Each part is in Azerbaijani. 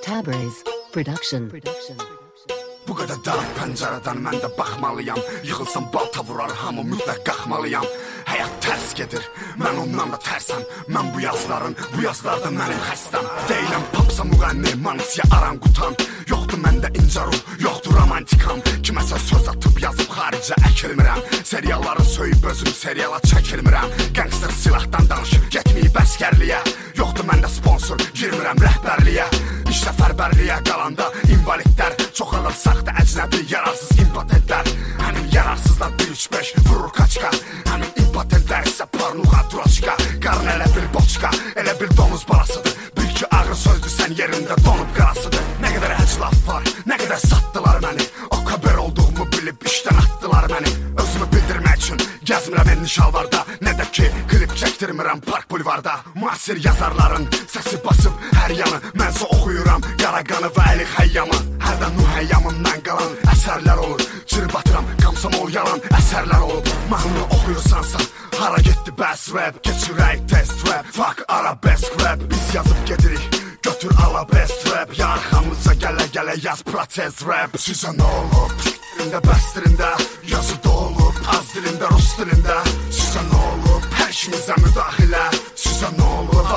Tabriz Production. Bu qədər dar pəncərədən mən də baxmalıyam. Yıxılsam balta vurar, hamı mütləq qalxmalıyam. Həyat tərs gedir, mən ondan da tərsəm. Mən bu yazlarda mənim xəstəm. Deyiləm popsa müğənni, manisiya aranqutan. Yoxdur məndə incə ruh, yoxdur romantikam. Kiməsə söz atıb yazıb xaricə əkilmirəm. Serialları söyüb özüm seriala çəkilmirəm. Gangster silahdan danışır, getməyib əskərliyə. Yoxdur məndə sponsor, girmirəm rəhbərliyə. İş səfərbərliyə qalanda invalidlər çoxalır saxta əcnəbi yararsız impotentlər. Həmin yararsızlar 1-3-5 vurur kaçka. Həmin impotentlər isə pornuğa duraçka. Qarın elə bil boçka, elə bil donuz balasıdır. Bir ki ağır sözdür, sən yerində donub qarasıdır. Nə qədər həclaf var, nə qədər satdılar məni. O kaber olduğumu bilib işdən atdılar məni. Özümü bildirmək üçün gəzmirəm enli şalvarda. Nə də ki klip çəkdirmirəm park bulvarda. Müasir yazarların səsi basıb hər yanı. Mənsə oxuyuram qara qanı və əli xəyyamı. Hərdən mühəyyamından qalan əsərlər olur. Cır batıram, komsomol yalan əsərlər olub. Mahnını oxuyursansa hara getdi bəs rap. Keçirək test rap, fuck arabesk rap. Biz yazıb gedirik, götür ala best rap. Yarxamıza gələ yaz protest rap. Sizə nə olub? Dilində, bəstirində yazı dolub. Az dilində, rus dilində. Sizə nə olub? Hər işimizə müdaxilə. Sizə nə olub?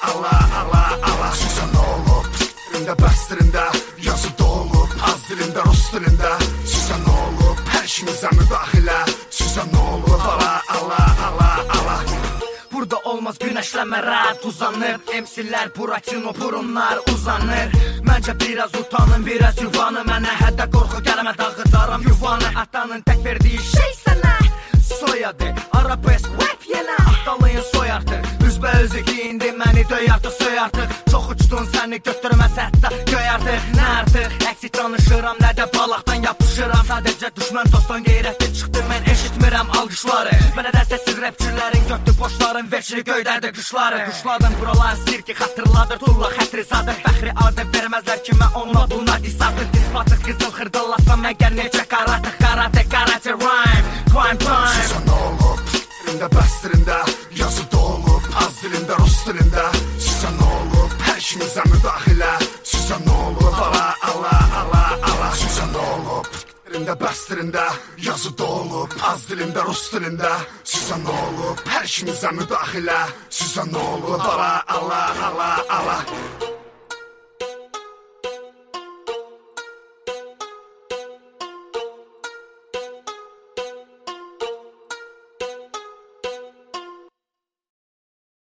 Ala. Sizə nə olub? Dilində, bəstirində yazı dolub. Az dilində, rus dilində. Sizə nə olub? Hər işimizə müdaxilə. Sizə nə olub? Ala. Burada olmaz güneşlənmə, rahat uzanıb. MC'lər Buratino, burunlar uzanır. Məncə biraz utanın, biraz yuvanı. Mənə hədə qorxu gəlmə, dağıdaram yuvanı. Atanın tək verdiyi şey sənə soyadı, arabesk rap yenə. Atalıyın soy artıq, üzbə-üzü giyindi. Məni döy artıq, söy artıq. Çox uçdun, səni götürməz hətta göy artıq. Nə artıq, əksik danışıram, nə də balaqdan yapışıram. Sadəcə düşmən dostdan qeyrətli çıxdı, mən eşitmirəm alqışları. Mənə də səsiz rapçilərin götü boşların veçli göydərdi qışları. Quşladım buralar sirki, xatırladır tulla xətrizadır. Fəxri adı verməzlər kimə, onunla buna disadır. Disbatıq qızıl xırdalasam əgər necə qaratıq. Karate rhyme, crime time. Sizə nə olub? Dilində, bəstirində yazı dolub. Az dilində, rus dilində. Sizə nə olub? Hər işimizə müdaxilə. Sizə nə olub? Ala. Sizə nə olub? Dilində, bəstirində yazı dolub. Az dilində, rus dilində. Sizə nə olub? Hər işimizə müdaxilə. Sizə nə olub? Ala.